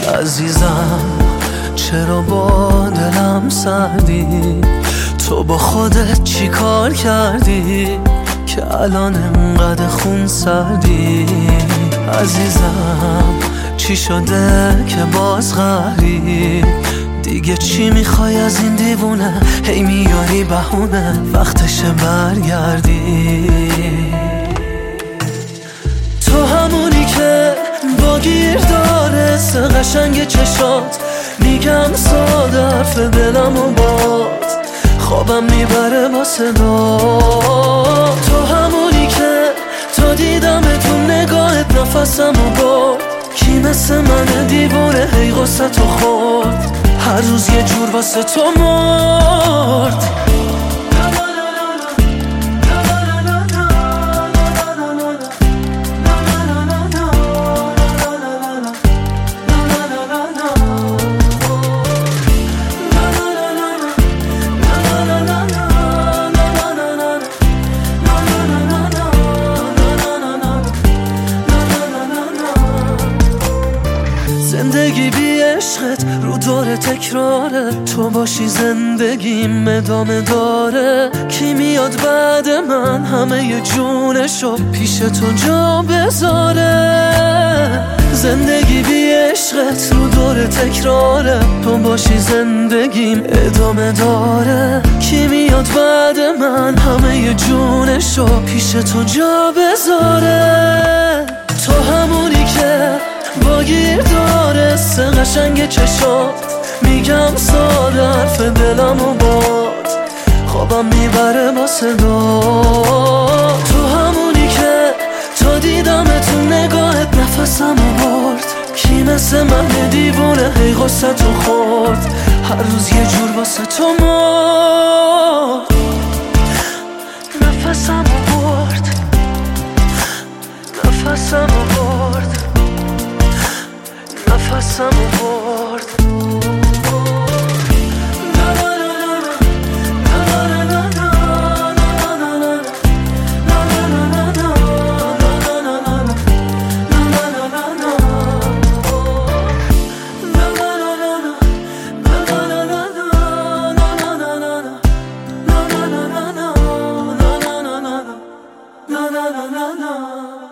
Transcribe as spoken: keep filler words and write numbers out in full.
عزیزم چرا با دلم سردی؟ تو با خودت چی کار کردی که الان انقدر خون سردی؟ عزیزم چی شده که باز قهری؟ دیگه چی میخوای از این دیوونه؟ هی میاری بهونه وقتشه برگردی. تو همونی که با گیر داره سه قشنگ چشات، میگم ساده حرف دلم و باد خوابم میبره با صدا. تو همونی که تا دیدم تو نگاهت نفسم و برد، کی مثل من دیوونه هی غصه تو خورد، هر روز یه جور واسه تو مرد. زندگی بی عشقت رو داره تکراره، تو باشی زندگیم ادامه داره. کی میاد بعد من همه ی جونشو پیش تو جا بذاره؟ زندگی بی عشقت رو داره تکراره، تو باشی زندگیم ادامه داره. کی میاد بعد من همه ی جونشو پیش تو جا بذاره؟ تو همونی که با گیر داره سه قشنگ چشات، میگم ساده حرف دلم و باد خوابم میبره با صدا. تو همونی که تا دیدم تو نگاهت نفسم و برد، کی مثل من دیوونه هی غصه تو خورد، هر روز یه جور واسه تو مرد. نفسم و برد نفسم و برد نفسم و برد. No, no, no, no.